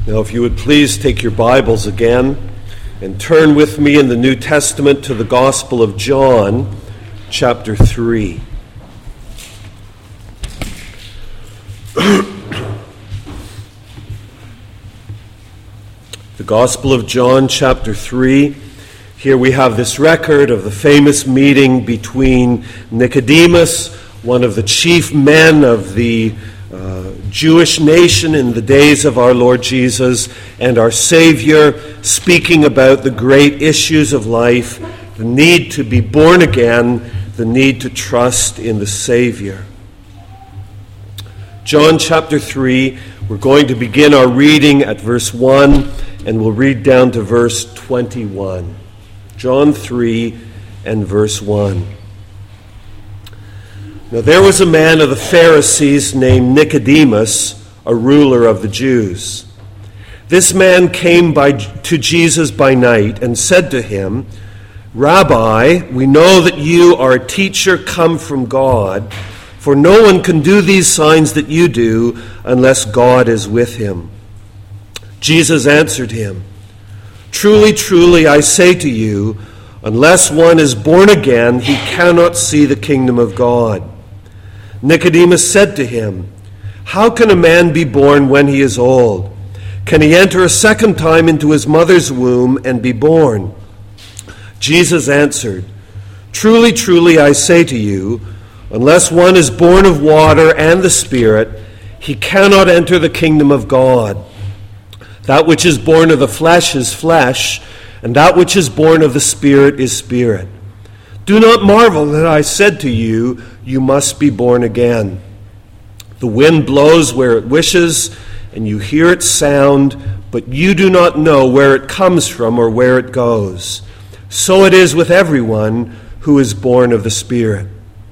Now, if you would please take your Bibles again and turn with me in the New Testament to the Gospel of John, chapter 3. The Gospel of John, chapter 3. Here we have this record of the famous meeting between Nicodemus, one of the chief men of the Jewish nation in the days of our Lord Jesus, and our Savior, speaking about the great issues of life, the need to be born again, the need to trust in the Savior. John chapter 3, we're going to begin our reading at verse 1, and we'll read down to verse 21. John 3 and verse 1. Now there was a man of the Pharisees named Nicodemus, a ruler of the Jews. This man came to Jesus by night and said to him, "Rabbi, we know that you are a teacher come from God, for no one can do these signs that you do unless God is with him." Jesus answered him, "Truly, truly, I say to you, unless one is born again, he cannot see the kingdom of God." Nicodemus said to him, "How can a man be born when he is old? Can he enter a second time into his mother's womb and be born?" Jesus answered, "Truly, truly, I say to you, unless one is born of water and the Spirit, he cannot enter the kingdom of God. That which is born of the flesh is flesh, and that which is born of the Spirit is spirit. Do not marvel that I said to you, you must be born again. The wind blows where it wishes, and you hear its sound, but you do not know where it comes from or where it goes. So it is with everyone who is born of the Spirit."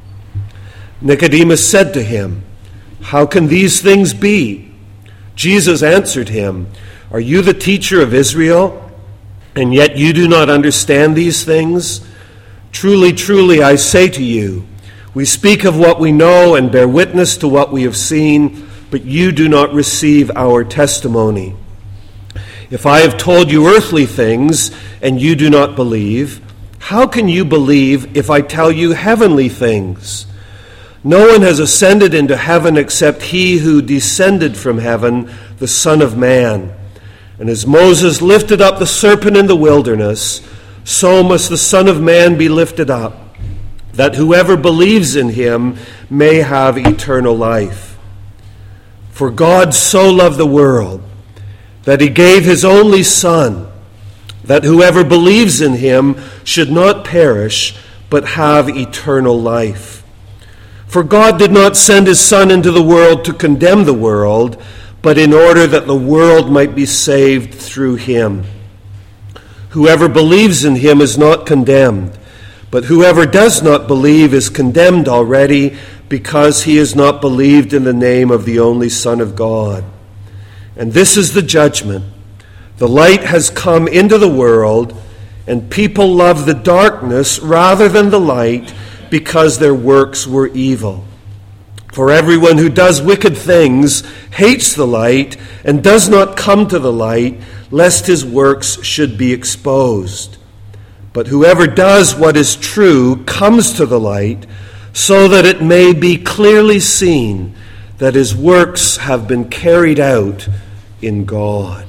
Nicodemus said to him, "How can these things be?" Jesus answered him, "Are you the teacher of Israel, and yet you do not understand these things? Truly, truly, I say to you, we speak of what we know and bear witness to what we have seen, but you do not receive our testimony. If I have told you earthly things and you do not believe, how can you believe if I tell you heavenly things? No one has ascended into heaven except he who descended from heaven, the Son of Man. And as Moses lifted up the serpent in the wilderness, so must the Son of Man be lifted up, that whoever believes in him may have eternal life. For God so loved the world that he gave his only Son, that whoever believes in him should not perish, but have eternal life. For God did not send his Son into the world to condemn the world, but in order that the world might be saved through him. Whoever believes in him is not condemned, but whoever does not believe is condemned already, because he has not believed in the name of the only Son of God. And this is the judgment. The light has come into the world, and people love the darkness rather than the light, because their works were evil. For everyone who does wicked things hates the light and does not come to the light, lest his works should be exposed. But whoever does what is true comes to the light, so that it may be clearly seen that his works have been carried out in God."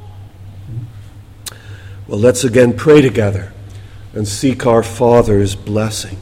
Well, let's again pray together and seek our Father's blessing.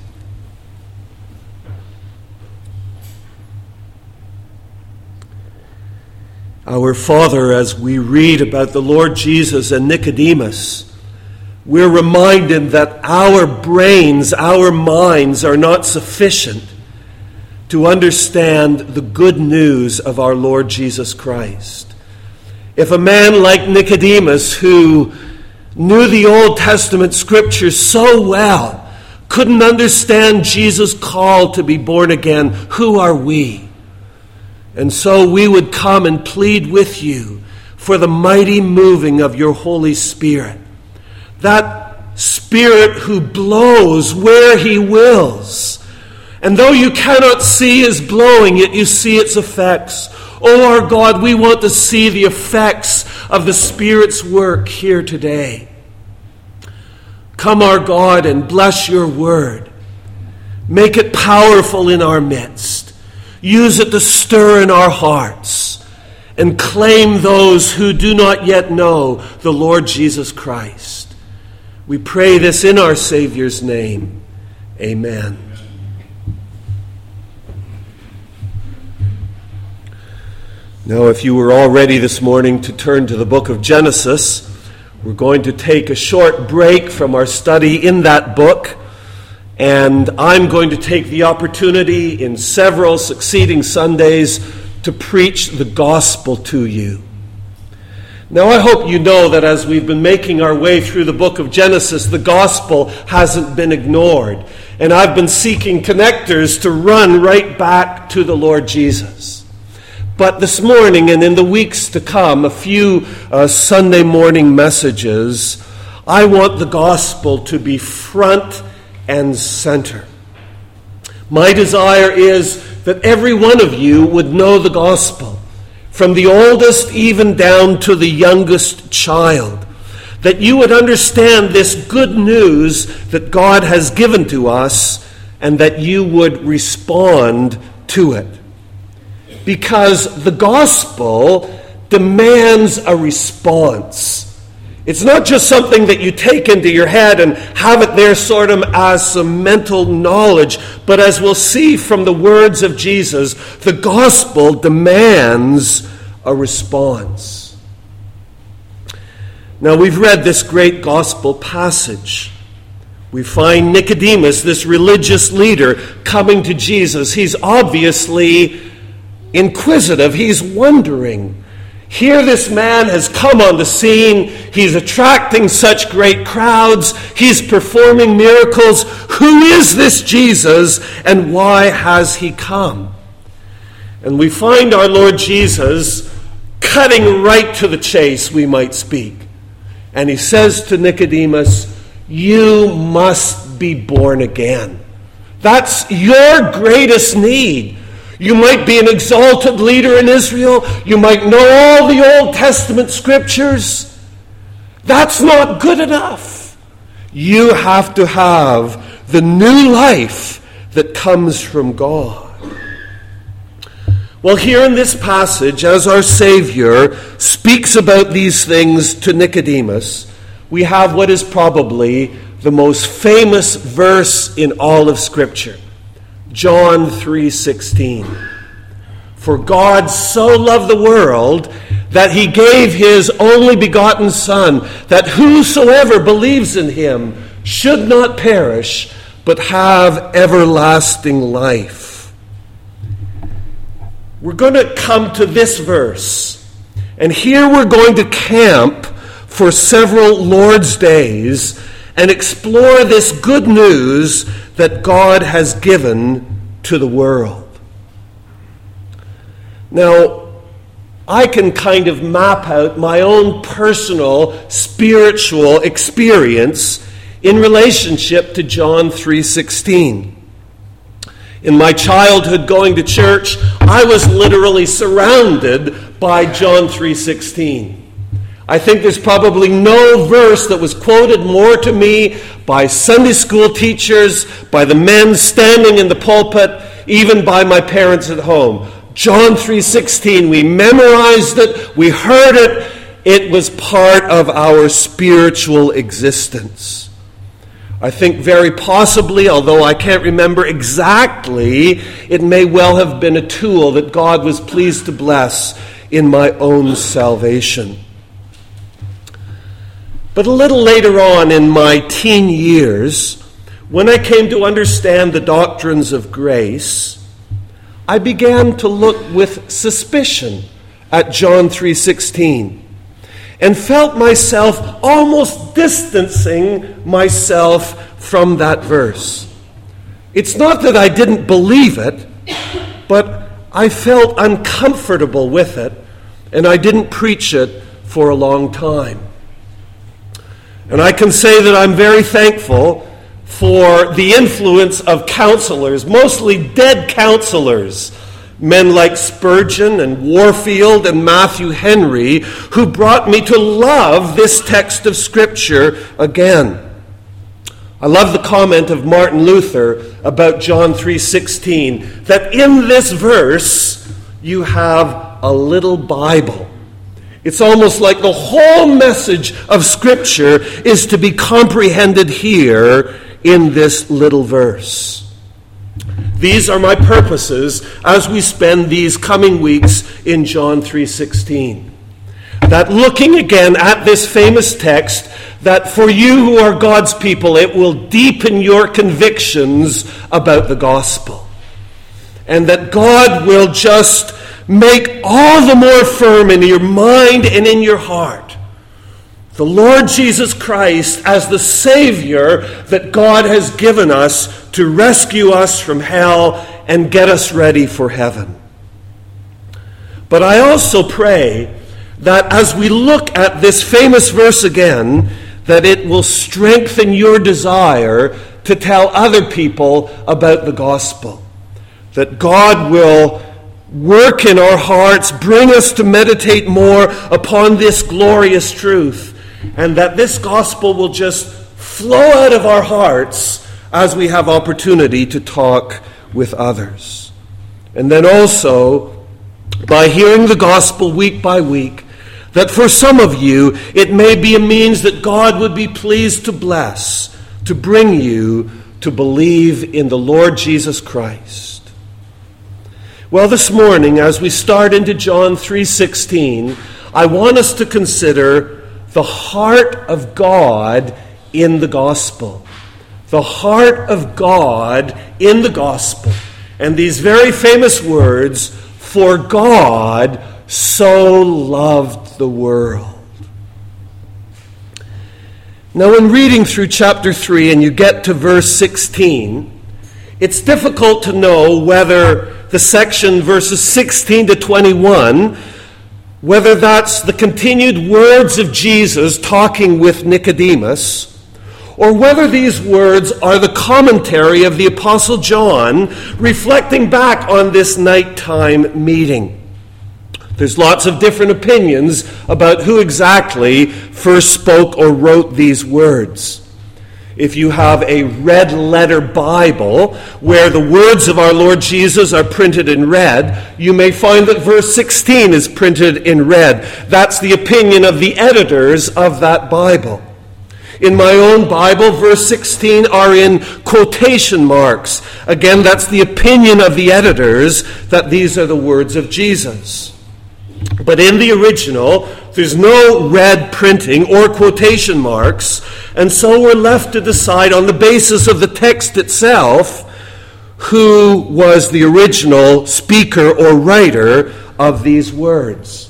Our Father, as we read about the Lord Jesus and Nicodemus, we're reminded that our brains, our minds are not sufficient to understand the good news of our Lord Jesus Christ. If a man like Nicodemus, who knew the Old Testament scriptures so well, couldn't understand Jesus' call to be born again, who are we? And so we would come and plead with you for the mighty moving of your Holy Spirit. That Spirit who blows where he wills. And though you cannot see his blowing, yet you see its effects Oh, our God, we want to see the effects of the Spirit's work here today. Come, our God, and bless your word. Make it powerful in our midst. Use it to stir in our hearts and claim those who do not yet know the Lord Jesus Christ. We pray this in our Savior's name. Amen. Now, if you were all ready this morning to turn to the book of Genesis, we're going to take a short break from our study in that book, and I'm going to take the opportunity in several succeeding Sundays to preach the gospel to you. Now, I hope you know that as we've been making our way through the book of Genesis, the gospel hasn't been ignored, and I've been seeking connectors to run right back to the Lord Jesus. But this morning and in the weeks to come, a few Sunday morning messages, I want the gospel to be front and center. My desire is that every one of you would know the gospel, from the oldest even down to the youngest child, that you would understand this good news that God has given to us and that you would respond to it. Because the gospel demands a response. It's not just something that you take into your head and have it there sort of as some mental knowledge, but as we'll see from the words of Jesus, the gospel demands a response. Now, we've read this great gospel passage. We find Nicodemus, this religious leader, coming to Jesus. He's obviously inquisitive. He's wondering. Here this man has come on the scene. He's attracting such great crowds. He's performing miracles. Who is this Jesus, and why has he come? And we find our Lord Jesus cutting right to the chase, we might speak. And he says to Nicodemus, you must be born again. That's your greatest need. You might be an exalted leader in Israel. You might know all the Old Testament scriptures. That's not good enough. You have to have the new life that comes from God. Well, here in this passage, as our Savior speaks about these things to Nicodemus, we have what is probably the most famous verse in all of Scripture. John 3:16. For God so loved the world that he gave his only begotten Son, that whosoever believes in him should not perish, but have everlasting life. We're going to come to this verse, and here we're going to camp for several Lord's days and explore this good news that God has given to the world. Now, I can kind of map out my own personal spiritual experience in relationship to John 3:16. In my childhood going to church, I was literally surrounded by John 3:16. I think there's probably no verse that was quoted more to me by Sunday school teachers, by the men standing in the pulpit, even by my parents at home. John 3:16, we memorized it, we heard it, it was part of our spiritual existence. I think very possibly, although I can't remember exactly, it may well have been a tool that God was pleased to bless in my own salvation. But a little later on in my teen years, when I came to understand the doctrines of grace, I began to look with suspicion at John 3:16 and felt myself almost distancing myself from that verse. It's not that I didn't believe it, but I felt uncomfortable with it, and I didn't preach it for a long time. And I can say that I'm very thankful for the influence of counselors, mostly dead counselors, Men like Spurgeon and Warfield and Matthew Henry, who brought me to love this text of Scripture again. I love the comment of Martin Luther about John 3:16, that in this verse you have a little Bible. It's almost like the whole message of Scripture is to be comprehended here in this little verse. These are my purposes as we spend these coming weeks in John 3:16. That looking again at this famous text, that for you who are God's people, it will deepen your convictions about the gospel. And that God will just make all the more firm in your mind and in your heart the Lord Jesus Christ as the Savior that God has given us to rescue us from hell and get us ready for heaven. But I also pray that as we look at this famous verse again, that it will strengthen your desire to tell other people about the gospel. That God will work in our hearts, bring us to meditate more upon this glorious truth, and that this gospel will just flow out of our hearts as we have opportunity to talk with others. And then also, by hearing the gospel week by week, that for some of you, it may be a means that God would be pleased to bless, to bring you to believe in the Lord Jesus Christ. Well, this morning, as we start into John 3:16, I want us to consider the heart of God in the gospel. The heart of God in the gospel. And these very famous words, for God so loved the world. Now, when reading through chapter 3 and you get to verse 16, it's difficult to know whether the section verses 16 to 21, whether that's the continued words of Jesus talking with Nicodemus, or whether these words are the commentary of the Apostle John reflecting back on this nighttime meeting. There's lots of different opinions about who exactly first spoke or wrote these words. If you have a red letter Bible where the words of our Lord Jesus are printed in red, you may find that verse 16 is printed in red. That's the opinion of the editors of that Bible. In my own Bible, verse 16 are in quotation marks. Again, that's the opinion of the editors that these are the words of Jesus. But in the original, there's no red printing or quotation marks, and so we're left to decide on the basis of the text itself who was the original speaker or writer of these words.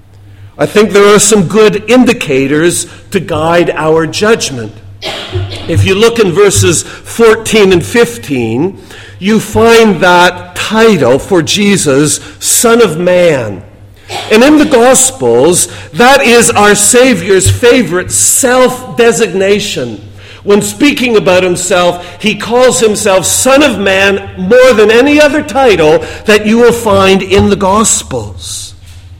I think there are some good indicators to guide our judgment. If you look in verses 14 and 15, you find that title for Jesus, Son of Man. And in the Gospels, that is our Savior's favorite self-designation. When speaking about himself, he calls himself Son of Man more than any other title that you will find in the Gospels.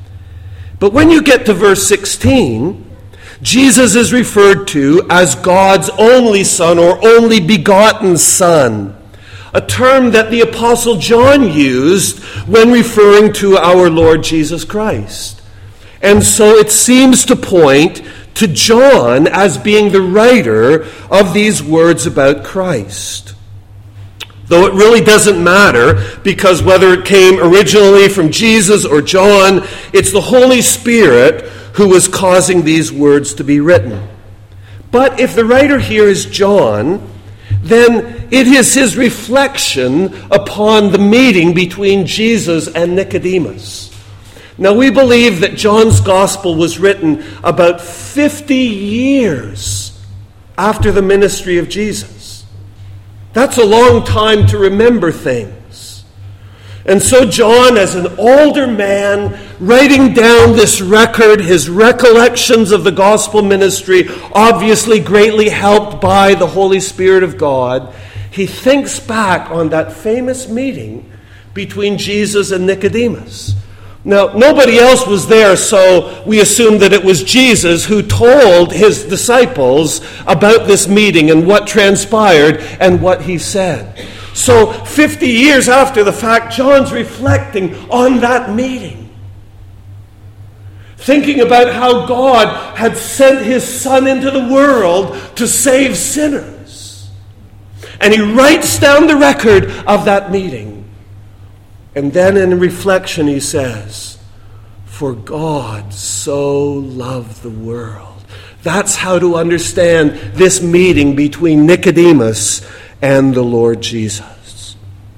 But when you get to verse 16, Jesus is referred to as God's only Son or only begotten Son, a term that the Apostle John used when referring to our Lord Jesus Christ. And so it seems to point to John as being the writer of these words about Christ. Though it really doesn't matter, because whether it came originally from Jesus or John, it's the Holy Spirit who was causing these words to be written. But if the writer here is John, then it is his reflection upon the meeting between Jesus and Nicodemus. Now, we believe that John's gospel was written about 50 years after the ministry of Jesus. That's a long time to remember things. And so John, as an older man, writing down this record, his recollections of the gospel ministry, obviously greatly helped by the Holy Spirit of God, he thinks back on that famous meeting between Jesus and Nicodemus. Now, nobody else was there, so we assume that it was Jesus who told his disciples about this meeting and what transpired and what he said. So 50 years after the fact, John's reflecting on that meeting, thinking about how God had sent his Son into the world to save sinners. And he writes down the record of that meeting. And then in reflection he says, "For God so loved the world." That's how to understand this meeting between Nicodemus and the Lord Jesus.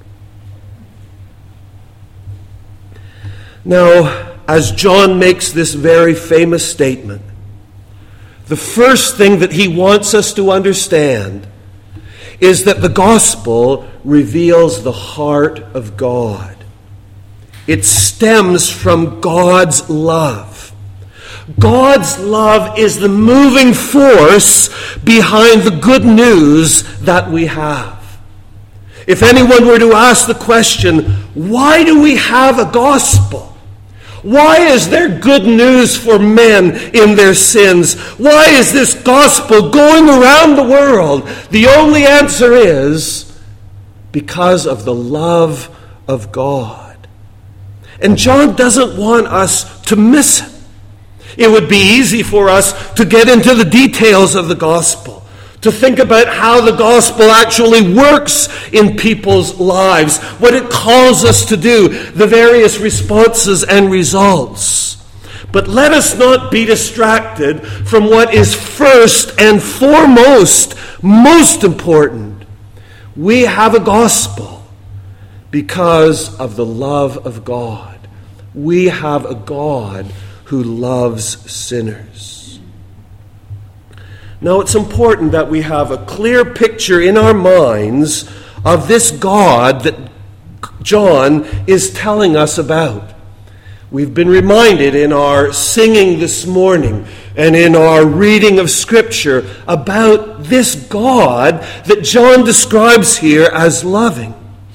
Now, as John makes this very famous statement, the first thing that he wants us to understand is that the gospel reveals the heart of God. It stems from God's love. God's love is the moving force behind the good news that we have. If anyone were to ask the question, why do we have a gospel? Why is there good news for men in their sins? Why is this gospel going around the world? The only answer is because of the love of God. And John doesn't want us to miss it. It would be easy for us to get into the details of the gospel, to think about how the gospel actually works in people's lives, what it calls us to do, the various responses and results. But let us not be distracted from what is first and foremost, most important. We have a gospel because of the love of God. We have a God who loves sinners. Now, it's important that we have a clear picture in our minds of this God that John is telling us about. We've been reminded in our singing this morning and in our reading of Scripture about this God that John describes here as loving.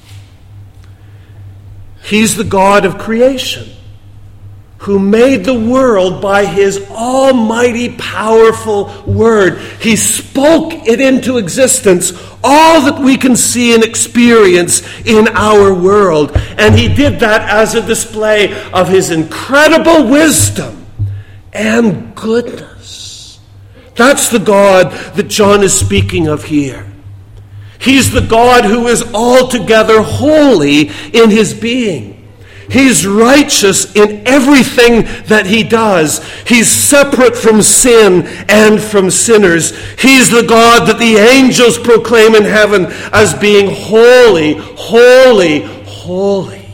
He's the God of creation, who made the world by his almighty, powerful word. He spoke it into existence, all that we can see and experience in our world. And he did that as a display of his incredible wisdom and goodness. That's the God that John is speaking of here. He's the God who is altogether holy in his being. He's righteous in everything that he does. He's separate from sin and from sinners. He's the God that the angels proclaim in heaven as being holy, holy, holy.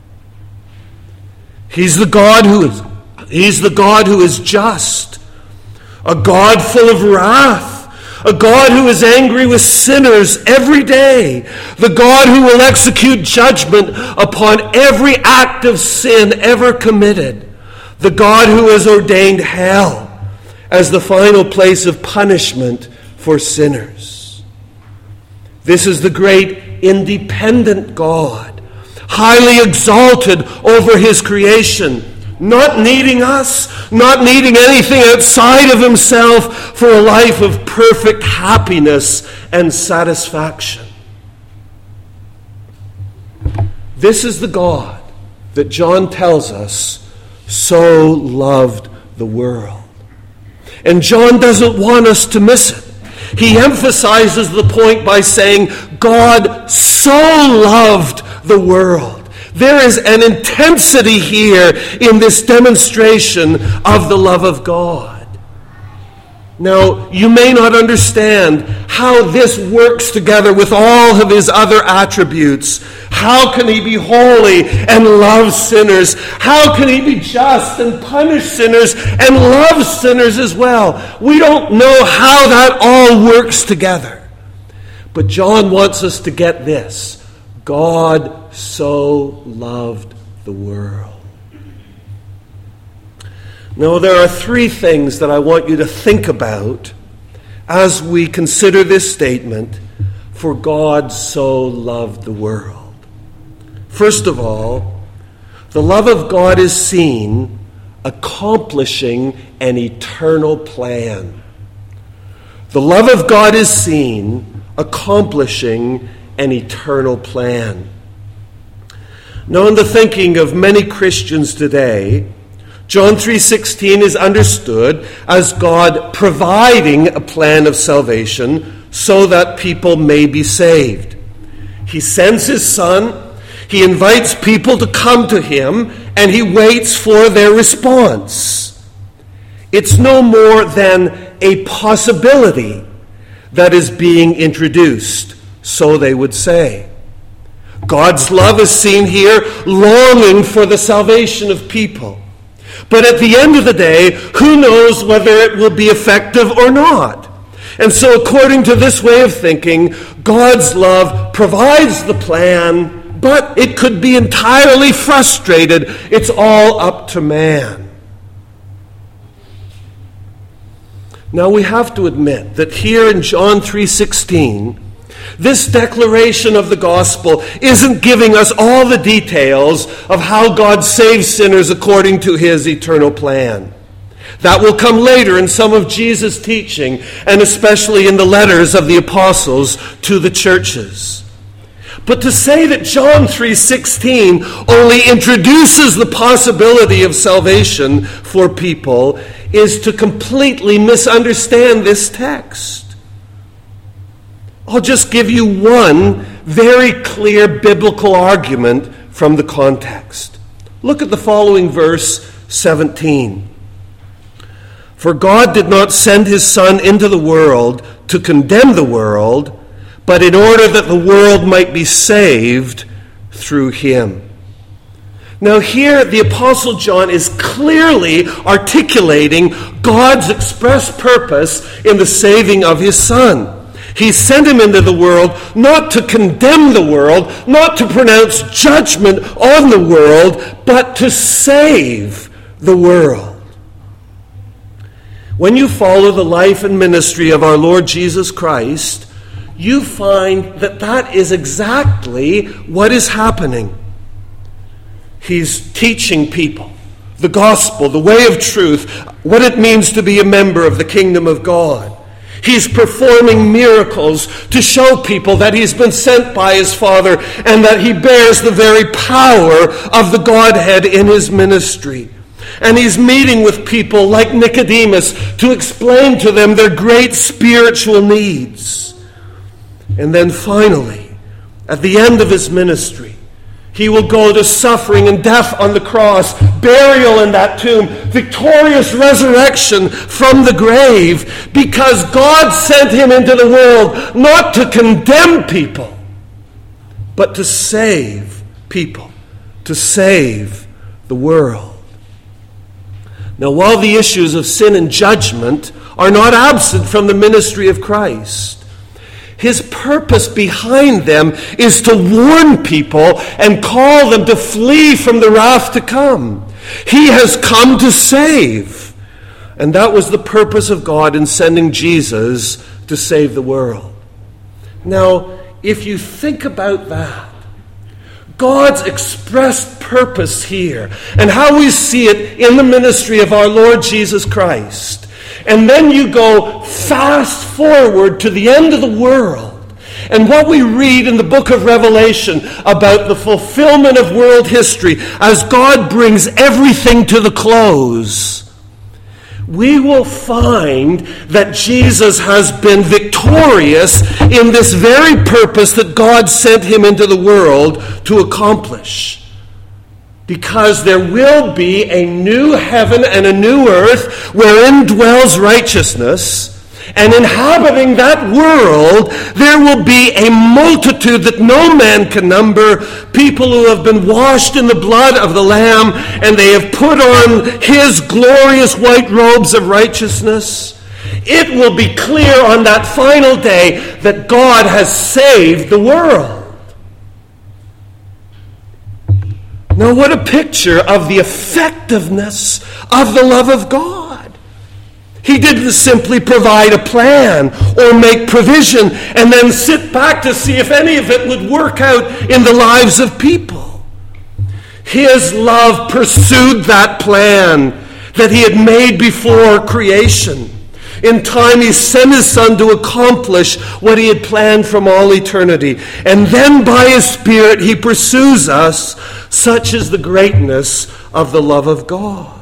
He's the God who is just, a God full of wrath, a God who is angry with sinners every day, the God who will execute judgment upon every act of sin ever committed, the God who has ordained hell as the final place of punishment for sinners. This is the great independent God, highly exalted over his creation, not needing us, not needing anything outside of himself for a life of perfect happiness and satisfaction. This is the God that John tells us so loved the world. And John doesn't want us to miss it. He emphasizes the point by saying, God so loved the world. There is an intensity here in this demonstration of the love of God. Now, you may not understand how this works together with all of his other attributes. How can he be holy and love sinners? How can he be just and punish sinners and love sinners as well? We don't know how that all works together. But John wants us to get this. God so loved the world. Now, there are three things that I want you to think about as we consider this statement, for God so loved the world. First of all, the love of God is seen accomplishing an eternal plan. The love of God is seen accomplishing an eternal plan. Now, in the thinking of many Christians today, John 3:16 is understood as God providing a plan of salvation so that people may be saved. He sends his Son, he invites people to come to him, and he waits for their response. It's no more than a possibility that is being introduced, so they would say. God's love is seen here, longing for the salvation of people. But at the end of the day, who knows whether it will be effective or not? And so according to this way of thinking, God's love provides the plan, but it could be entirely frustrated. It's all up to man. Now we have to admit that here in John 3:16, this declaration of the gospel isn't giving us all the details of how God saves sinners according to his eternal plan. That will come later in some of Jesus' teaching, and especially in the letters of the apostles to the churches. But to say that John 3:16 only introduces the possibility of salvation for people is to completely misunderstand this text. I'll just give you one very clear biblical argument from the context. Look at the following verse 17. For God did not send his Son into the world to condemn the world, but in order that the world might be saved through him. Now here, the Apostle John is clearly articulating God's express purpose in the saving of his Son. He sent him into the world not to condemn the world, not to pronounce judgment on the world, but to save the world. When you follow the life and ministry of our Lord Jesus Christ, you find that that is exactly what is happening. He's teaching people the gospel, the way of truth, what it means to be a member of the kingdom of God. He's performing miracles to show people that he's been sent by his Father and that he bears the very power of the Godhead in his ministry. And he's meeting with people like Nicodemus to explain to them their great spiritual needs. And then finally, at the end of his ministry, he will go to suffering and death on the cross, burial in that tomb, victorious resurrection from the grave, because God sent him into the world not to condemn people, but to save people, to save the world. Now, while the issues of sin and judgment are not absent from the ministry of Christ, his purpose behind them is to warn people and call them to flee from the wrath to come. He has come to save. And that was the purpose of God in sending Jesus to save the world. Now, if you think about that, God's expressed purpose here, and how we see it in the ministry of our Lord Jesus Christ, and then you go fast forward to the end of the world, and what we read in the book of Revelation about the fulfillment of world history as God brings everything to the close, we will find that Jesus has been victorious in this very purpose that God sent him into the world to accomplish. Because there will be a new heaven and a new earth wherein dwells righteousness, and inhabiting that world there will be a multitude that no man can number, people who have been washed in the blood of the Lamb, and they have put on his glorious white robes of righteousness. It will be clear on that final day that God has saved the world. Now, what a picture of the effectiveness of the love of God. He didn't simply provide a plan or make provision and then sit back to see if any of it would work out in the lives of people. His love pursued that plan that he had made before creation. In time, he sent his Son to accomplish what he had planned from all eternity. And then by his Spirit, he pursues us. Such is the greatness of the love of God.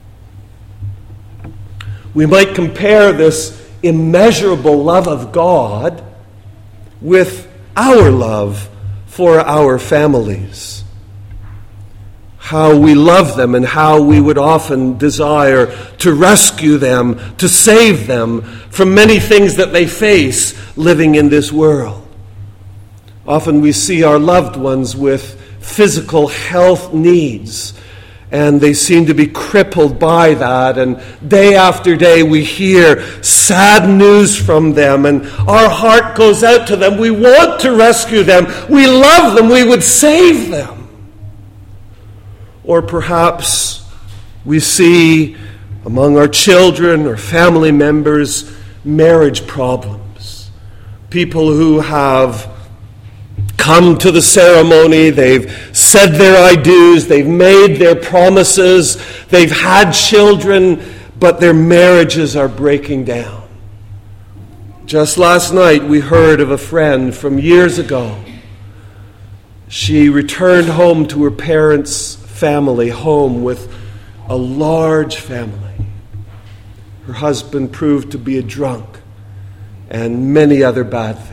We might compare this immeasurable love of God with our love for our families. How we love them and how we would often desire to rescue them, to save them from many things that they face living in this world. Often we see our loved ones with physical health needs, and they seem to be crippled by that. And day after day we hear sad news from them, and our heart goes out to them. We want to rescue them. We love them. We would save them. Or perhaps we see among our children or family members marriage problems. People who have come to the ceremony, they've said their I do's, they've made their promises, they've had children, but their marriages are breaking down. Just last night we heard of a friend from years ago. She returned home to her parents' family home with a large family. Her husband proved to be a drunk and many other bad things.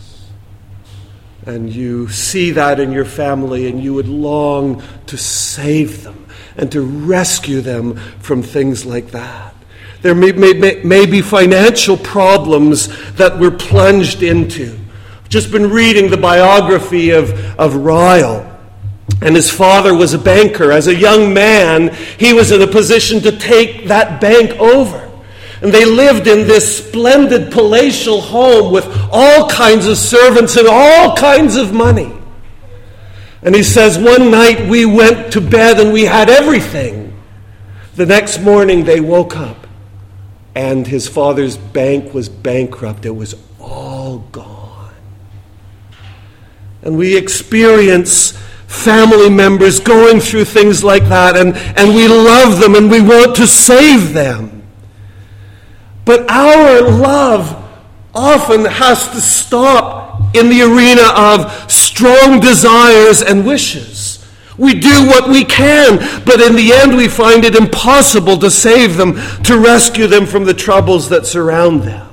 And you see that in your family, and you would long to save them and to rescue them from things like that. There may be financial problems that we're plunged into. I've just been reading the biography of Ryle. And his father was a banker. As a young man, he was in a position to take that bank over. And they lived in this splendid palatial home with all kinds of servants and all kinds of money. And he says, one night we went to bed and we had everything. The next morning they woke up and his father's bank was bankrupt. It was all gone. And we experience family members going through things like that, and we love them and we want to save them. But our love often has to stop in the arena of strong desires and wishes. We do what we can, but in the end we find it impossible to save them, to rescue them from the troubles that surround them.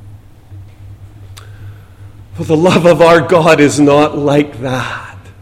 For the love of our God is not like that.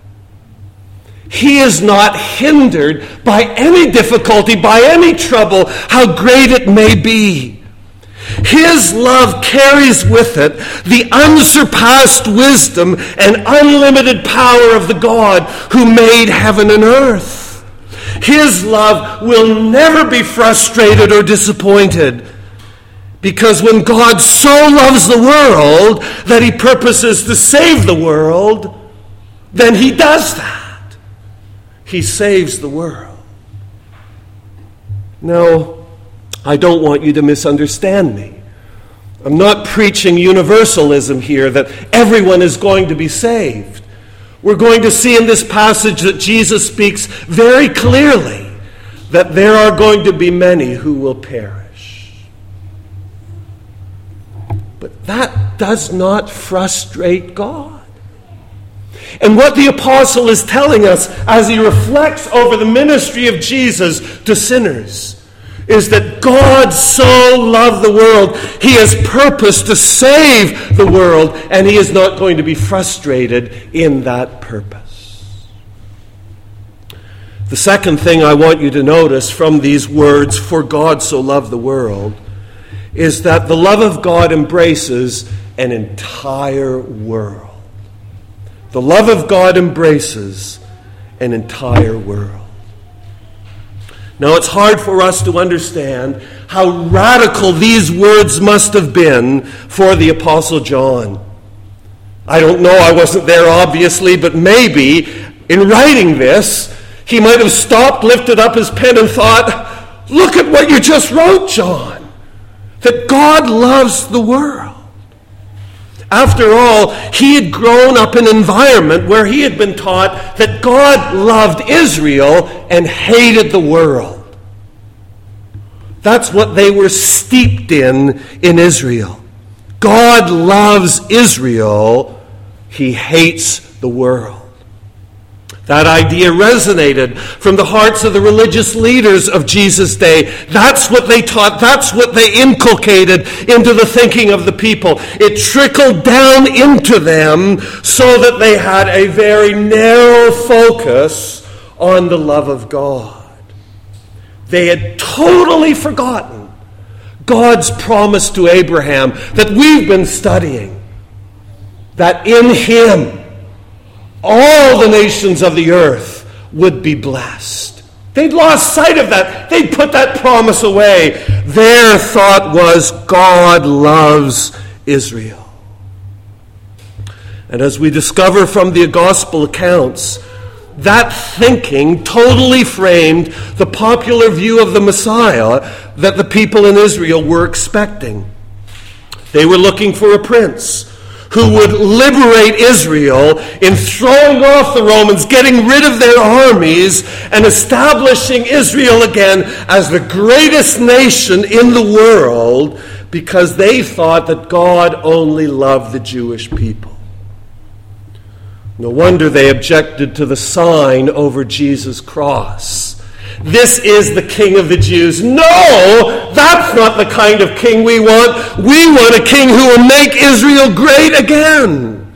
He is not hindered by any difficulty, by any trouble, how great it may be. His love carries with it the unsurpassed wisdom and unlimited power of the God who made heaven and earth. His love will never be frustrated or disappointed, because when God so loves the world that he purposes to save the world, then he does that. He saves the world. Now, I don't want you to misunderstand me. I'm not preaching universalism here, that everyone is going to be saved. We're going to see in this passage that Jesus speaks very clearly that there are going to be many who will perish. But that does not frustrate God. And what the apostle is telling us as he reflects over the ministry of Jesus to sinners is that God so loved the world, he has purposed to save the world, and he is not going to be frustrated in that purpose. The second thing I want you to notice from these words, for God so loved the world, is that the love of God embraces an entire world. The love of God embraces an entire world. Now, it's hard for us to understand how radical these words must have been for the Apostle John. I don't know, I wasn't there obviously, but maybe in writing this, he might have stopped, lifted up his pen and thought, look at what you just wrote, John, that God loves the world. After all, he had grown up in an environment where he had been taught that God loved Israel and hated the world. That's what they were steeped in Israel. God loves Israel. He hates the world. That idea resonated from the hearts of the religious leaders of Jesus' day. That's what they taught. That's what they inculcated into the thinking of the people. It trickled down into them so that they had a very narrow focus on the love of God. They had totally forgotten God's promise to Abraham that we've been studying, that in him all the nations of the earth would be blessed. They'd lost sight of that. They'd put that promise away. Their thought was, God loves Israel. And as we discover from the gospel accounts, that thinking totally framed the popular view of the Messiah that the people in Israel were expecting. They were looking for a prince who would liberate Israel in throwing off the Romans, getting rid of their armies, and establishing Israel again as the greatest nation in the world, because they thought that God only loved the Jewish people. No wonder they objected to the sign over Jesus' cross. This is the King of the Jews. No, that's not the kind of king we want. We want a king who will make Israel great again.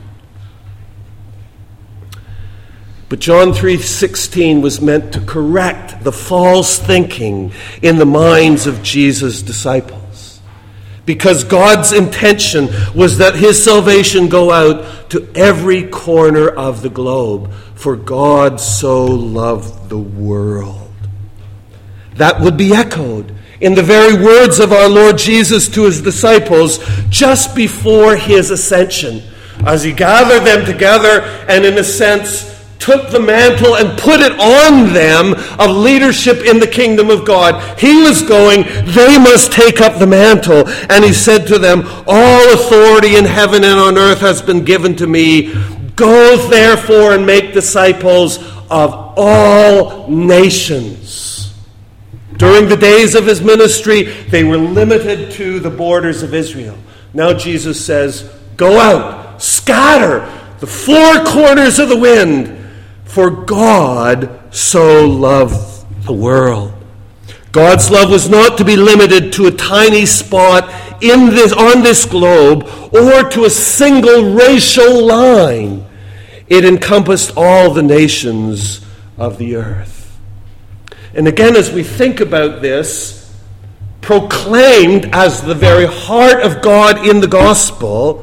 But John 3:16 was meant to correct the false thinking in the minds of Jesus' disciples, because God's intention was that his salvation go out to every corner of the globe, for God so loved the world. That would be echoed in the very words of our Lord Jesus to his disciples just before his ascension, as he gathered them together and, in a sense, took the mantle and put it on them of leadership in the kingdom of God. He was going, they must take up the mantle. And he said to them, all authority in heaven and on earth has been given to me. Go therefore and make disciples of all nations. During the days of his ministry, they were limited to the borders of Israel. Now Jesus says, go out, scatter the four corners of the wind, for God so loved the world. God's love was not to be limited to a tiny spot on this globe or to a single racial line. It encompassed all the nations of the earth. And again, as we think about this, proclaimed as the very heart of God in the gospel,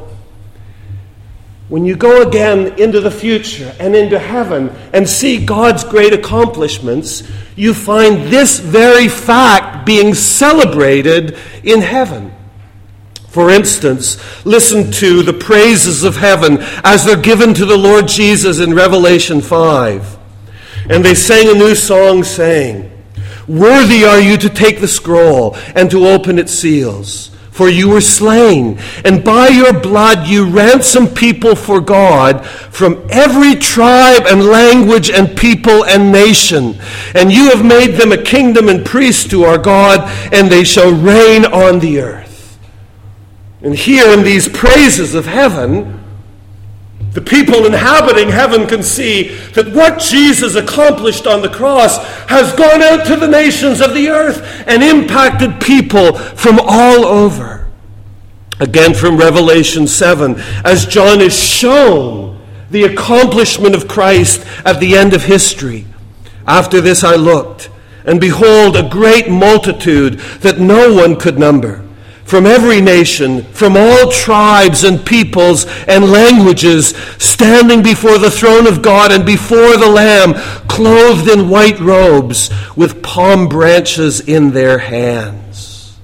when you go again into the future and into heaven and see God's great accomplishments, you find this very fact being celebrated in heaven. For instance, listen to the praises of heaven as they're given to the Lord Jesus in Revelation 5. And they sang a new song saying, worthy are you to take the scroll and to open its seals. For you were slain, and by your blood you ransomed people for God from every tribe and language and people and nation. And you have made them a kingdom and priests to our God, and they shall reign on the earth. And here in these praises of heaven, the people inhabiting heaven can see that what Jesus accomplished on the cross has gone out to the nations of the earth and impacted people from all over. Again from Revelation 7, as John is shown the accomplishment of Christ at the end of history. After this I looked, and behold, a great multitude that no one could number, from every nation, from all tribes and peoples and languages, standing before the throne of God and before the Lamb, clothed in white robes, with palm branches in their hands.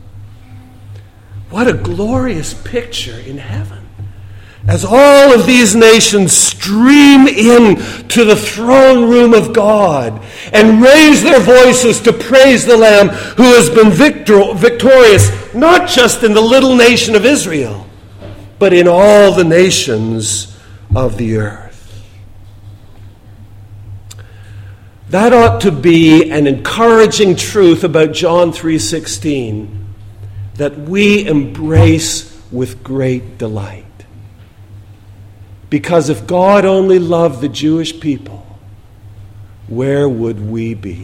What a glorious picture in heaven, as all of these nations stream in to the throne room of God and raise their voices to praise the Lamb who has been victorious, not just in the little nation of Israel, but in all the nations of the earth. That ought to be an encouraging truth about John 3:16 that we embrace with great delight. Because if God only loved the Jewish people, where would we be?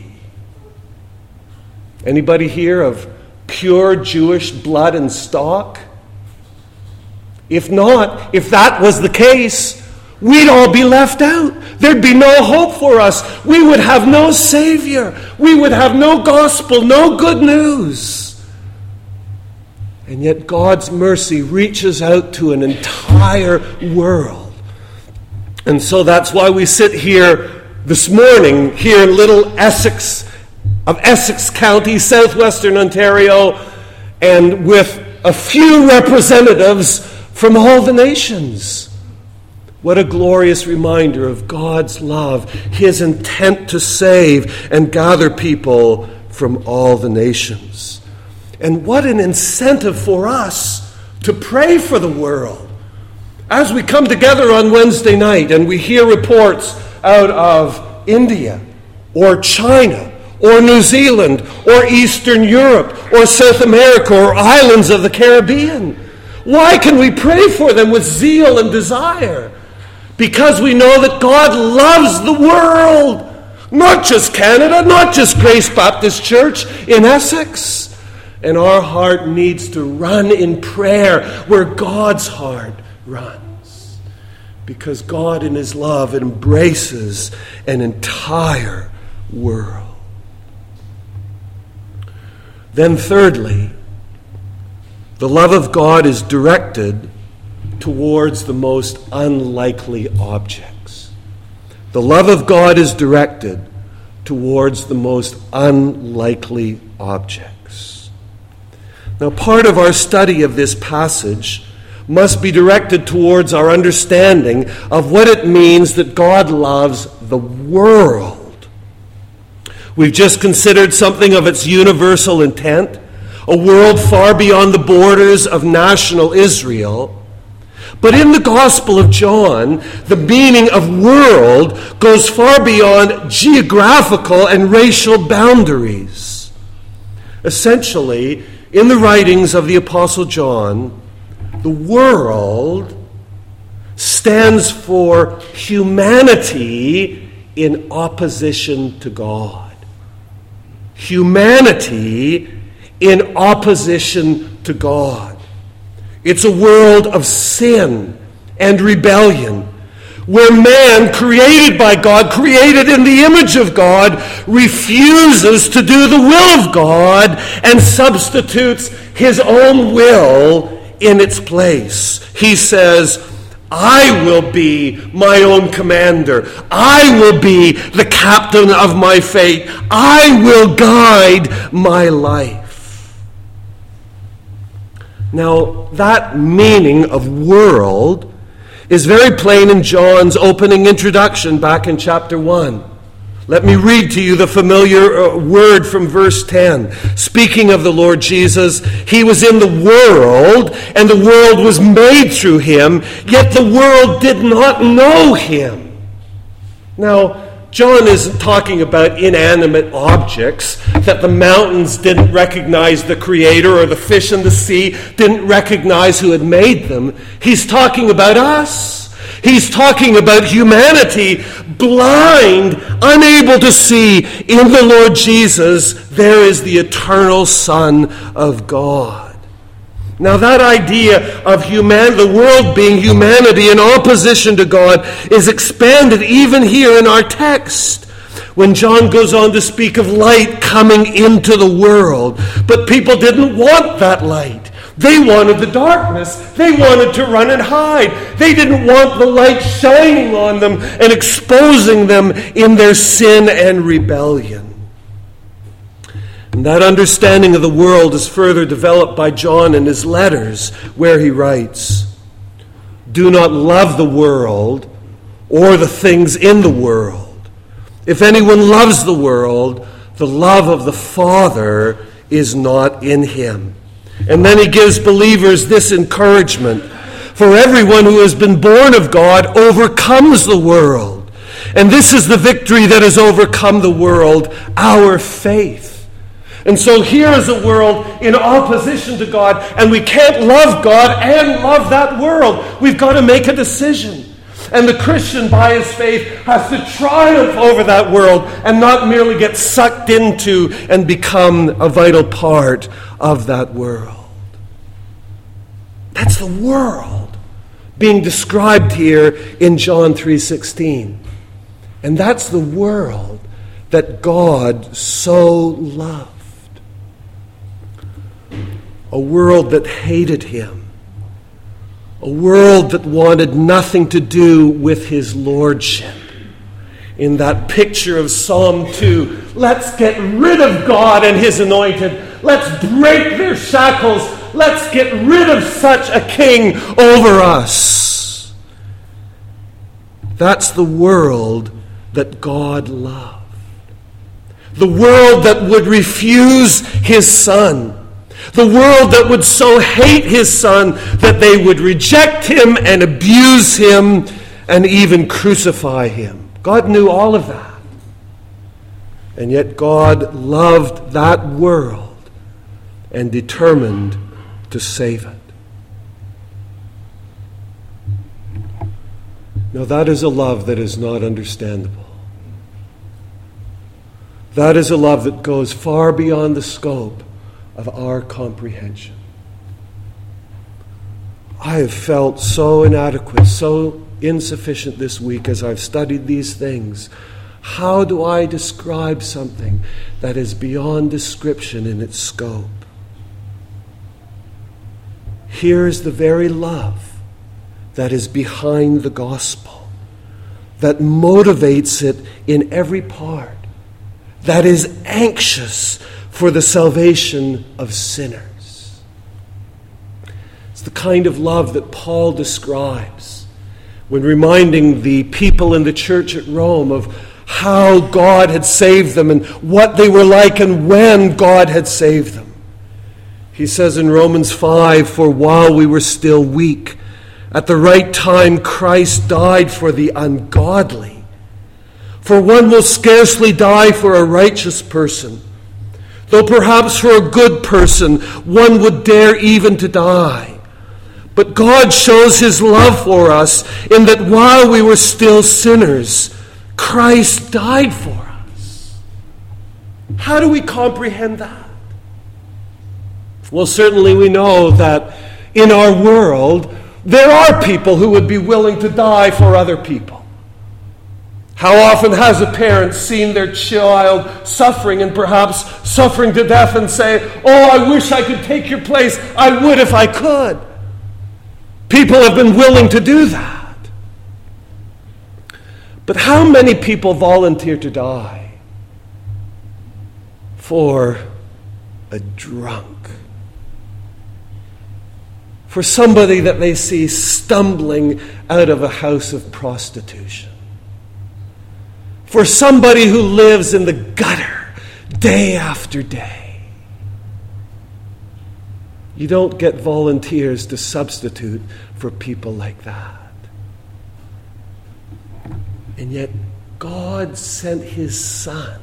Anybody here of pure Jewish blood and stock? If not, if that was the case, we'd all be left out. There'd be no hope for us. We would have no Savior. We would have no gospel, no good news. And yet God's mercy reaches out to an entire world. And so that's why we sit here this morning, here in little Essex County, southwestern Ontario, and with a few representatives from all the nations. What a glorious reminder of God's love, his intent to save and gather people from all the nations. And what an incentive for us to pray for the world. As we come together on Wednesday night and we hear reports out of India or China or New Zealand or Eastern Europe or South America or islands of the Caribbean, why can we pray for them with zeal and desire? Because we know that God loves the world. Not just Canada, not just Grace Baptist Church in Essex. And our heart needs to run in prayer where God's heart runs. Because God in his love embraces an entire world. Then thirdly, the love of God is directed towards the most unlikely objects. The love of God is directed towards the most unlikely objects. Now, part of our study of this passage must be directed towards our understanding of what it means that God loves the world. We've just considered something of its universal intent, a world far beyond the borders of national Israel. But in the Gospel of John, the meaning of world goes far beyond geographical and racial boundaries. Essentially, in the writings of the Apostle John, the world stands for humanity in opposition to God. Humanity in opposition to God. It's a world of sin and rebellion, where man, created by God, created in the image of God, refuses to do the will of God and substitutes his own will in its place. He says, I will be my own commander. I will be the captain of my fate. I will guide my life. Now, that meaning of world is very plain in John's opening introduction back in chapter 1. Let me read to you the familiar word from verse 10. Speaking of the Lord Jesus, he was in the world, and the world was made through him, yet the world did not know him. Now, John isn't talking about inanimate objects, that the mountains didn't recognize the Creator or the fish in the sea didn't recognize who had made them. He's talking about us. He's talking about humanity, blind, unable to see. In the Lord Jesus, there is the eternal Son of God. Now that idea of the world being humanity in opposition to God is expanded even here in our text, when John goes on to speak of light coming into the world. But people didn't want that light. They wanted the darkness. They wanted to run and hide. They didn't want the light shining on them and exposing them in their sin and rebellion. And that understanding of the world is further developed by John in his letters, where he writes, "Do not love the world or the things in the world. If anyone loves the world, the love of the Father is not in him." And then he gives believers this encouragement. For everyone who has been born of God overcomes the world. And this is the victory that has overcome the world, our faith. And so here is a world in opposition to God, and we can't love God and love that world. We've got to make a decision. And the Christian, by his faith, has to triumph over that world and not merely get sucked into and become a vital part of that world. That's the world being described here in John 3:16. And that's the world that God so loved. A world that hated him. A world that wanted nothing to do with his lordship. In that picture of Psalm 2, let's get rid of God and his anointed. Let's break their shackles. Let's get rid of such a king over us. That's the world that God loved. The world that would refuse his Son. The world that would so hate his Son that they would reject him and abuse him and even crucify him. God knew all of that. And yet God loved that world and determined to save it. Now that is a love that is not understandable. That is a love that goes far beyond the scope of our comprehension. I have felt so inadequate, so insufficient this week as I've studied these things. How do I describe something that is beyond description in its scope? Here is the very love that is behind the gospel, that motivates it in every part, that is anxious for the salvation of sinners. It's the kind of love that Paul describes when reminding the people in the church at Rome of how God had saved them and what they were like and when God had saved them. He says in Romans 5, "For while we were still weak, at the right time Christ died for the ungodly. For one will scarcely die for a righteous person, though perhaps for a good person one would dare even to die. But God shows his love for us in that while we were still sinners, Christ died for us." How do we comprehend that? Well, certainly we know that in our world there are people who would be willing to die for other people. How often has a parent seen their child suffering and perhaps suffering to death and say, "Oh, I wish I could take your place. I would if I could." People have been willing to do that. But how many people volunteer to die for a drunk? For somebody that they see stumbling out of a house of prostitution? For somebody who lives in the gutter day after day? You don't get volunteers to substitute for people like that. And yet God sent his Son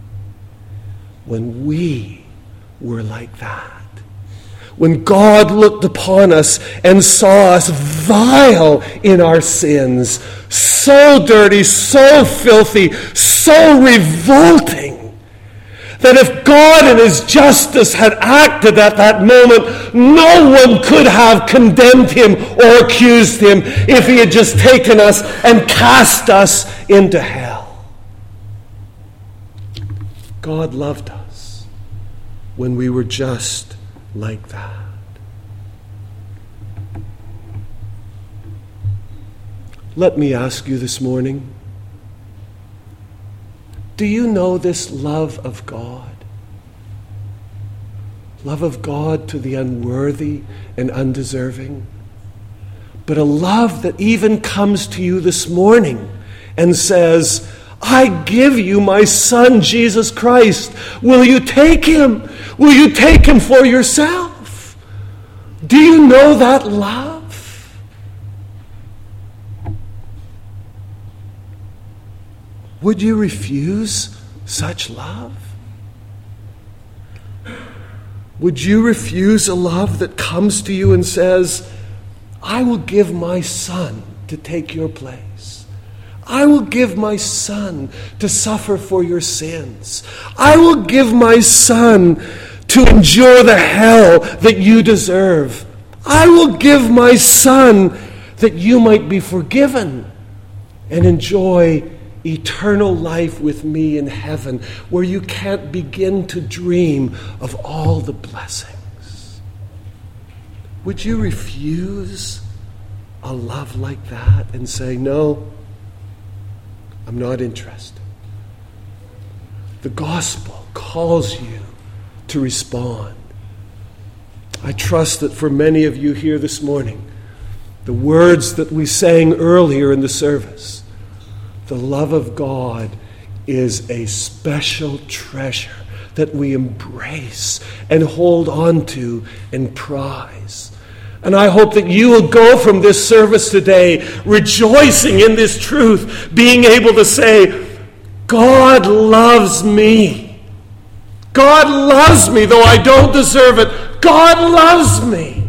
when we were like that. When God looked upon us and saw us vile in our sins, so dirty, so filthy, so revolting, that if God in his justice had acted at that moment, no one could have condemned him or accused him if he had just taken us and cast us into hell. God loved us when we were just like that. Let me ask you this morning, do you know this love of God? Love of God to the unworthy and undeserving? But a love that even comes to you this morning and says, "I give you my Son, Jesus Christ. Will you take him? Will you take him for yourself?" Do you know that love? Would you refuse such love? Would you refuse a love that comes to you and says, I will give my son to take your place. I will give my son to suffer for your sins. I will give my son to endure the hell that you deserve. I will give my son that you might be forgiven and enjoy eternal life with me in heaven, where you can't begin to dream of all the blessings. Would you refuse a love like that and say, no, I'm not interested? The gospel calls you to respond. I trust that for many of you here this morning, the words that we sang earlier in the service, the love of God is a special treasure that we embrace and hold on to and prize. And I hope that you will go from this service today rejoicing in this truth, being able to say, God loves me. God loves me, though I don't deserve it. God loves me.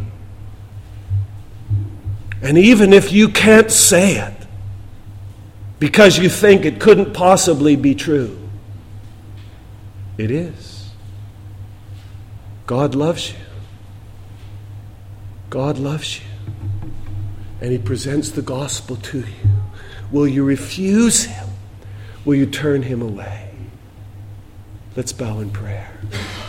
And even if you can't say it, because you think it couldn't possibly be true, it is. God loves you. God loves you. And he presents the gospel to you. Will you refuse him? Will you turn him away? Let's bow in prayer.